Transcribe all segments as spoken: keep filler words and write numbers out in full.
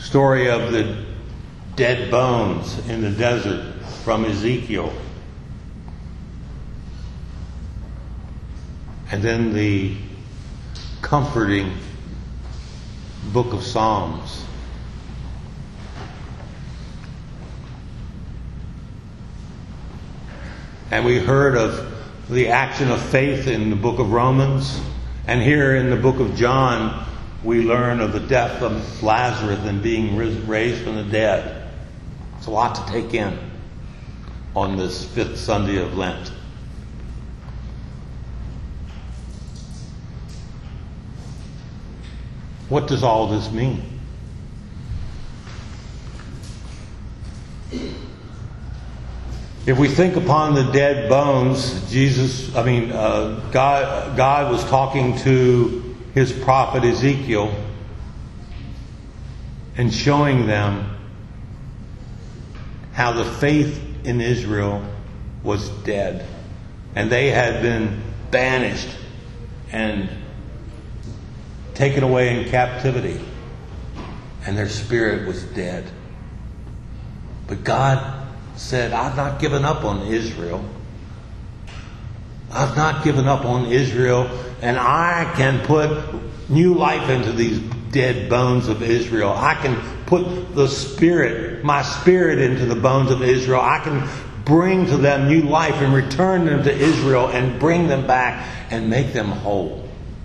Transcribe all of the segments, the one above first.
story of the dead bones in the desert from Ezekiel. And then the comforting book of Psalms. And we heard of the action of faith in the book of Romans. And here in the book of John, we learn of the death of Lazarus and being raised from the dead. It's a lot to take in on this fifth Sunday of Lent. What does all this mean? If we think upon the dead bones, Jesus, I mean, uh, God, God was talking to his prophet Ezekiel and showing them how the faith in Israel was dead. And they had been banished and taken away in captivity. And their spirit was dead. But God said, I've not given up on Israel. I've not given up on Israel, and I can put new life into these dead bones of Israel. I can put the spirit, my spirit into the bones of Israel. I can bring to them new life and return them to Israel and bring them back and make them whole.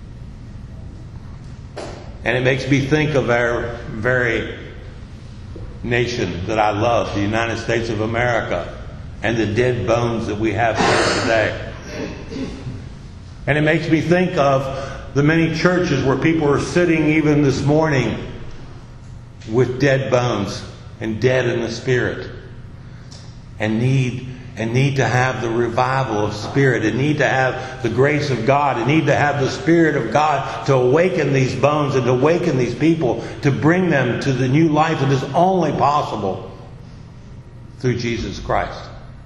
And it makes me think of our very nation that I love, the United States of America, and the dead bones that we have here today. And it makes me think of the many churches where people are sitting even this morning with dead bones and dead in the spirit, and need and need to have the revival of spirit, and need to have the grace of God, and need to have the Spirit of God to awaken these bones and to awaken these people, to bring them to the new life that is only possible through Jesus Christ.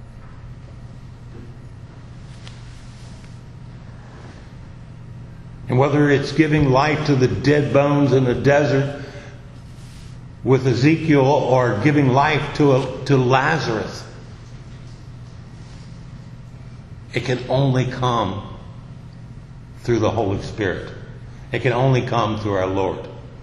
And whether it's giving life to the dead bones in the desert with Ezekiel, or giving life to a, to Lazarus, it can only come through the Holy Spirit. It can only come through our Lord.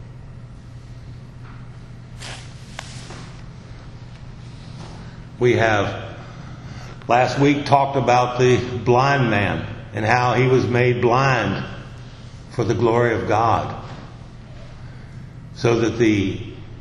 We have last week talked about the blind man and how he was made blind for the glory of God, so that the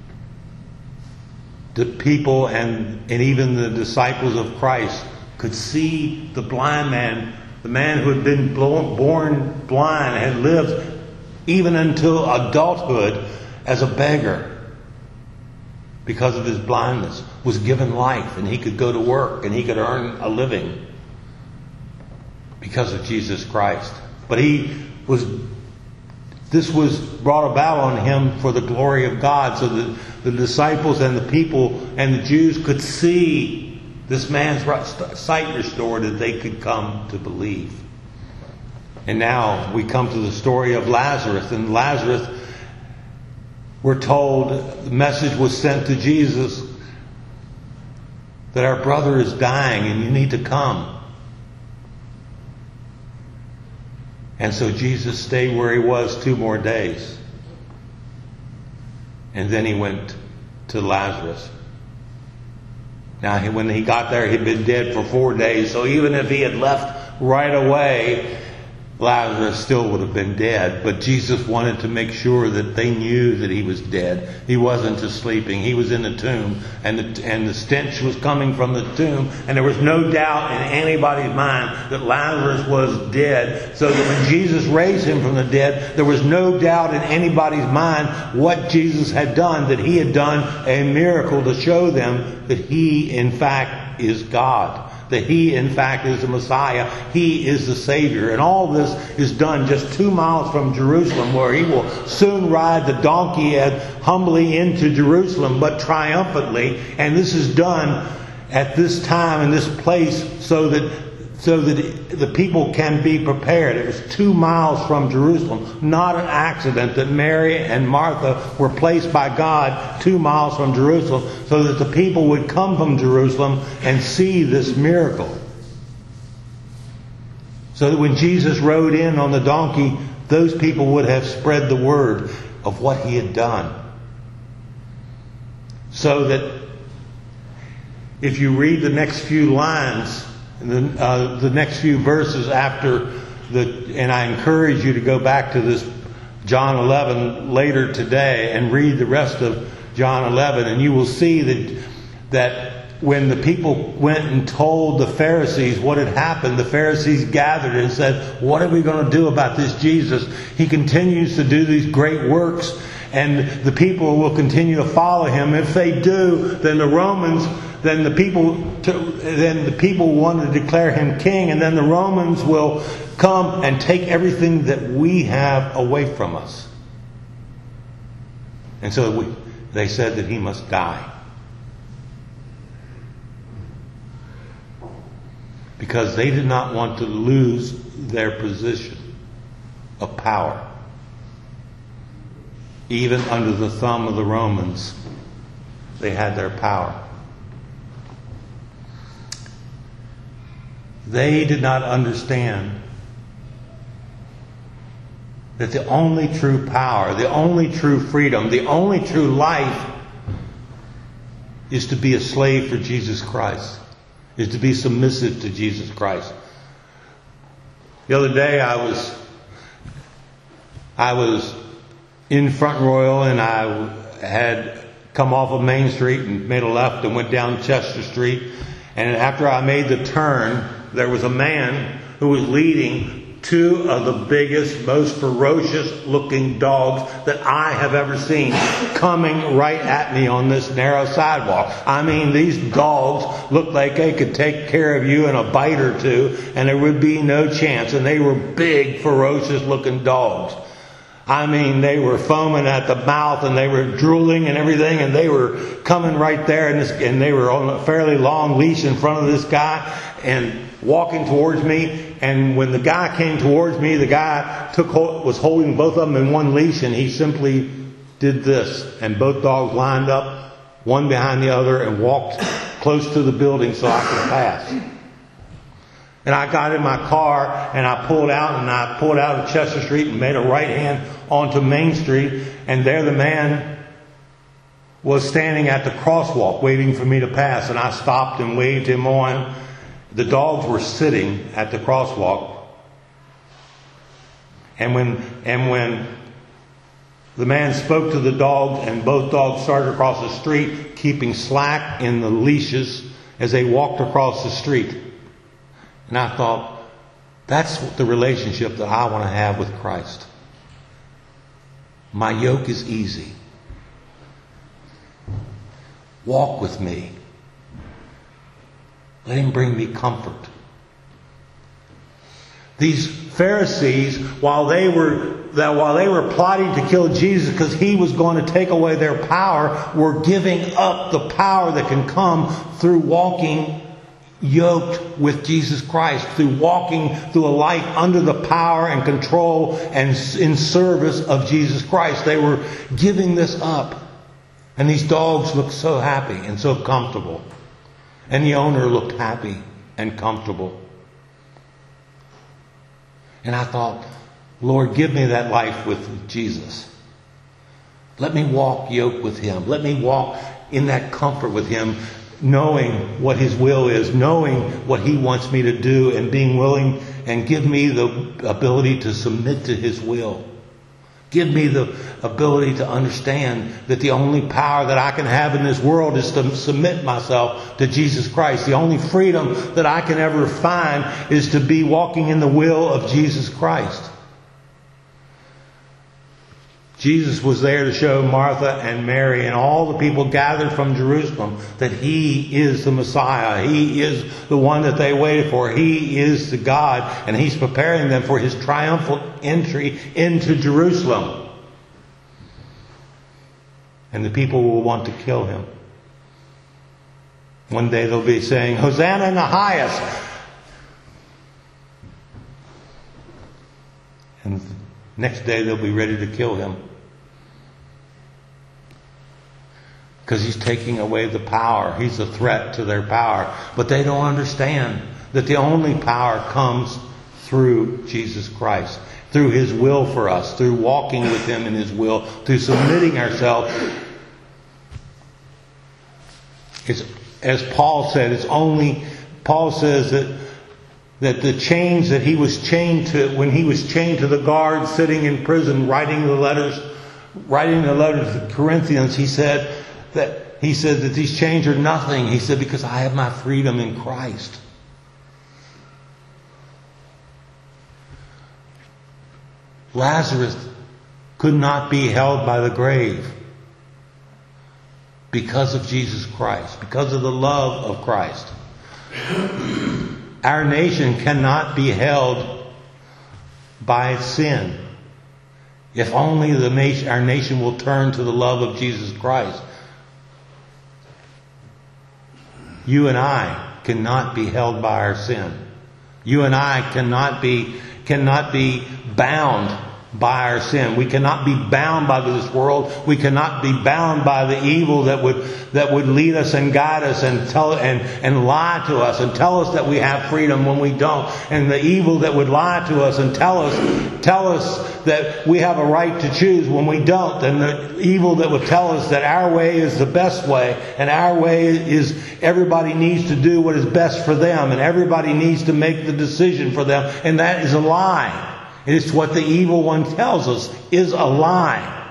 the people and, and even the disciples of Christ could see the blind man, the man who had been born blind, had lived even until adulthood as a beggar because of his blindness, was given life, and he could go to work and he could earn a living because of Jesus Christ. But he was, this was brought about on him for the glory of God, so that the disciples and the people and the Jews could see this man's sight restored, that they could come to believe. And now we come to the story of Lazarus. And Lazarus, we're told, the message was sent to Jesus that our brother is dying and you need to come. And so Jesus stayed where he was two more days. And then he went to Lazarus. Now, when he got there, he'd been dead for four days. So even if he had left right away, Lazarus still would have been dead. But Jesus wanted to make sure that they knew that he was dead. He wasn't just sleeping. He was in the tomb. And the, and the stench was coming from the tomb. And there was no doubt in anybody's mind that Lazarus was dead. So that when Jesus raised him from the dead, there was no doubt in anybody's mind what Jesus had done. That he had done a miracle to show them that he, in fact, is God. That he, in fact, is the Messiah. He is the Savior. And all this is done just two miles from Jerusalem, where he will soon ride the donkey and humbly into Jerusalem, but triumphantly. And this is done at this time and this place so that so that the people can be prepared. It was two miles from Jerusalem. Not an accident that Mary and Martha were placed by God two miles from Jerusalem so that the people would come from Jerusalem and see this miracle. So that when Jesus rode in on the donkey, those people would have spread the word of what he had done. So that if you read the next few lines, the, uh, the next few verses after the, and I encourage you to go back to this John eleven later today and read the rest of John eleven, and you will see that that when the people went and told the Pharisees what had happened, the Pharisees gathered and said, "What are we going to do about this Jesus? He continues to do these great works, and the people will continue to follow him. If they do, then the Romans, then the people, then the people want to declare him king, and then the Romans will come and take everything that we have away from us." And so we, they said that he must die. Because they did not want to lose their position of power. Even under the thumb of the Romans, they had their power. They did not understand that the only true power, the only true freedom, the only true life is to be a slave for Jesus Christ. Is to be submissive to Jesus Christ. The other day I was I was in Front Royal, and I had come off of Main Street and made a left and went down Chester Street. And after I made the turn, there was a man who was leading two of the biggest, most ferocious looking dogs that I have ever seen coming right at me on this narrow sidewalk. I mean, these dogs looked like they could take care of you in a bite or two, and there would be no chance. And they were big, ferocious looking dogs. I mean, they were foaming at the mouth, and they were drooling and everything, and they were coming right there, and, this, and they were on a fairly long leash in front of this guy and walking towards me. And when the guy came towards me, the guy took was holding both of them in one leash, and he simply did this, and both dogs lined up, one behind the other, and walked close to the building so I could pass. And I got in my car, and I pulled out, and I pulled out of Chester Street and made a right hand onto Main Street, and there the man was standing at the crosswalk waiting for me to pass, and I stopped and waved him on. The dogs were sitting at the crosswalk, and when and when the man spoke to the dogs, and both dogs started across the street, keeping slack in the leashes as they walked across the street. And I thought, that's the relationship that I want to have with Christ. My yoke is easy. Walk with me. Let him bring me comfort. These Pharisees, while they were that while they were plotting to kill Jesus because he was going to take away their power, were giving up the power that can come through walking yoked with Jesus Christ, through walking through a life under the power and control and in service of Jesus Christ. They were giving this up. And these dogs looked so happy and so comfortable. And the owner looked happy and comfortable. And I thought, Lord, give me that life with Jesus. Let me walk yoked with him. Let me walk in that comfort with him, knowing what his will is, knowing what he wants me to do, and being willing, and give me the ability to submit to his will. Give me the ability to understand that the only power that I can have in this world is to submit myself to Jesus Christ. The only freedom that I can ever find is to be walking in the will of Jesus Christ. Jesus was there to show Martha and Mary and all the people gathered from Jerusalem that he is the Messiah. He is the one that they waited for. He is the God, and he's preparing them for his triumphal entry into Jerusalem. And the people will want to kill him. One day they'll be saying, "Hosanna in the highest." Next day they'll be ready to kill him. Because he's taking away the power. He's a threat to their power. But they don't understand that the only power comes through Jesus Christ. Through His will for us. Through walking with Him in His will. Through submitting ourselves. It's, as Paul said, it's only... Paul says that that the chains that he was chained to, when he was chained to the guard sitting in prison writing the letters, writing the letters to the Corinthians, he said that he said that these chains are nothing. He said, because I have my freedom in Christ. Lazarus could not be held by the grave because of Jesus Christ, because of the love of Christ. Our nation cannot be held by sin. If only the nation, our nation will turn to the love of Jesus Christ. You and I cannot be held by our sin. You and I cannot be cannot be bound by our sin. We cannot be bound by this world. We cannot be bound by the evil that would that would lead us and guide us and tell and, and lie to us and tell us that we have freedom when we don't. And the evil that would lie to us and tell us tell us that we have a right to choose when we don't. And the evil that would tell us that our way is the best way and our way is everybody needs to do what is best for them and everybody needs to make the decision for them. And that is a lie. It's what the evil one tells us is a lie.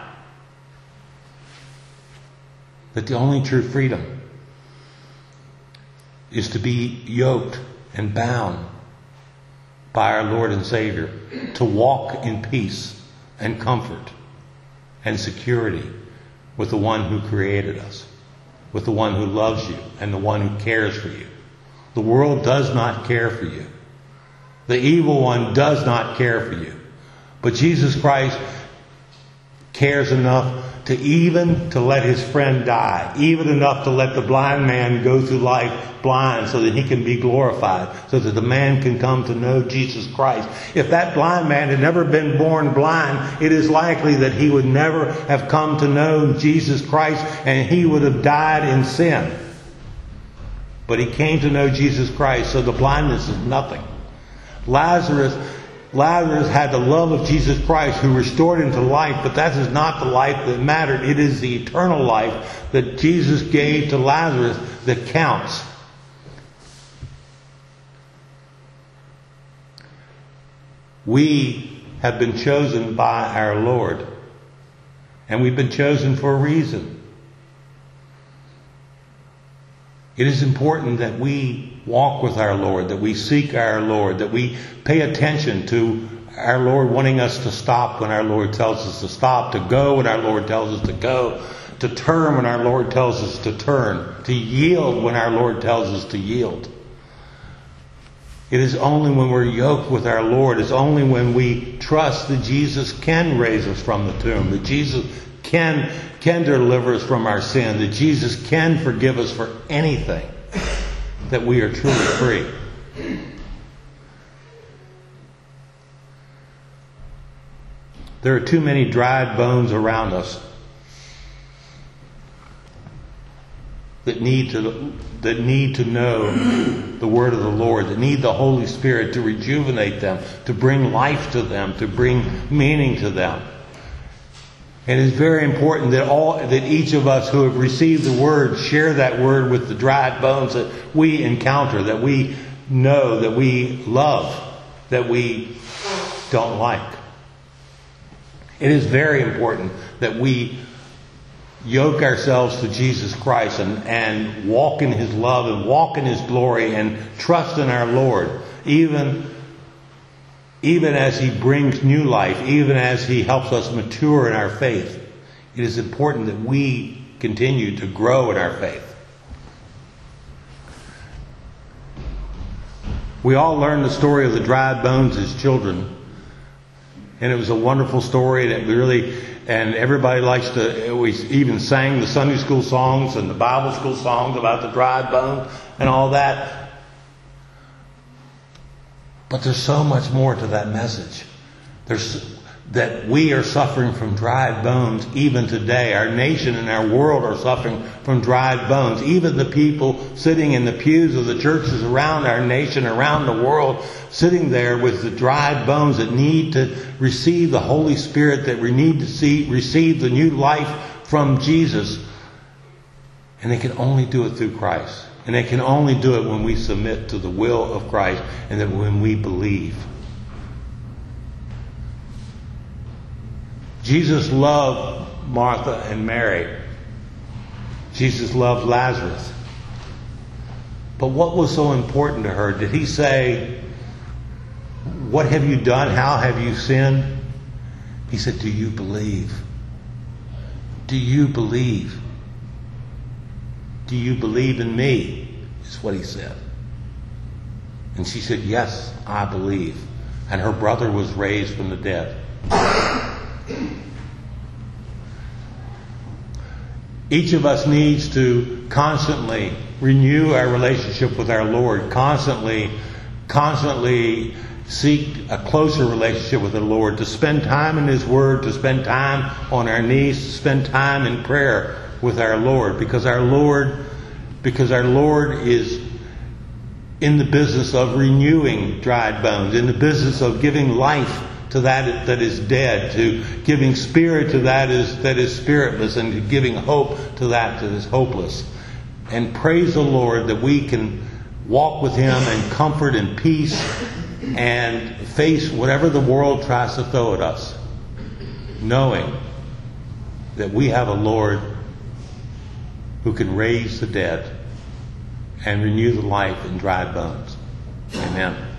That the only true freedom is to be yoked and bound by our Lord and Savior. To walk in peace and comfort and security with the one who created us. With the one who loves you and the one who cares for you. The world does not care for you. The evil one does not care for you. But Jesus Christ cares enough to even to let His friend die. Even enough to let the blind man go through life blind so that he can be glorified. So that the man can come to know Jesus Christ. If that blind man had never been born blind, it is likely that he would never have come to know Jesus Christ and he would have died in sin. But he came to know Jesus Christ, so the blindness is nothing. Lazarus, Lazarus had the love of Jesus Christ who restored him to life, but that is not the life that mattered. It is the eternal life that Jesus gave to Lazarus that counts. We have been chosen by our Lord, and we've been chosen for a reason. It is important that we walk with our Lord, that we seek our Lord, that we pay attention to our Lord wanting us to stop when our Lord tells us to stop, to go when our Lord tells us to go, to turn when our Lord tells us to turn, to yield when our Lord tells us to yield. It is only when we're yoked with our Lord, it's only when we trust that Jesus can raise us from the tomb, that Jesus can, can deliver us from our sin, that Jesus can forgive us for anything, that we are truly free. There are too many dried bones around us that need to that need to know the word of the Lord, that need the Holy Spirit to rejuvenate them, to bring life to them, to bring meaning to them. And it's very important that all that each of us who have received the word share that word with the dried bones that we encounter, that we know, that we love, that we don't like. It is very important that we yoke ourselves to Jesus Christ and, and walk in His love and walk in His glory and trust in our Lord, even Even as He brings new life, even as He helps us mature in our faith. It is important that we continue to grow in our faith. We all learned the story of the dried bones as children. And it was a wonderful story that we really, and everybody likes to, we even sang the Sunday school songs and the Bible school songs about the dried bones and all that. But there's so much more to that message. There's that we are suffering from dried bones even today. Our nation and our world are suffering from dried bones. Even the people sitting in the pews of the churches around our nation, around the world, sitting there with the dried bones that need to receive the Holy Spirit, that we need to see, receive the new life from Jesus. And they can only do it through Christ. And they can only do it when we submit to the will of Christ and that when we believe. Jesus loved Martha and Mary. Jesus loved Lazarus. But what was so important to her? Did he say, "What have you done? How have you sinned?" He said, "Do you believe? Do you believe? Do you believe in me?" Is what he said. And she said, "Yes, I believe." And her brother was raised from the dead. Each of us needs to constantly renew our relationship with our Lord, constantly, constantly seek a closer relationship with the Lord, to spend time in His Word, to spend time on our knees, to spend time in prayer with our Lord, because our Lord, because our Lord is in the business of renewing dried bones, in the business of giving life to that that is dead, to giving spirit to that is that is spiritless, and to giving hope to that that is hopeless. And praise the Lord that we can walk with Him in comfort and peace and face whatever the world tries to throw at us, knowing that we have a Lord who can raise the dead and renew the life in dried bones. Amen.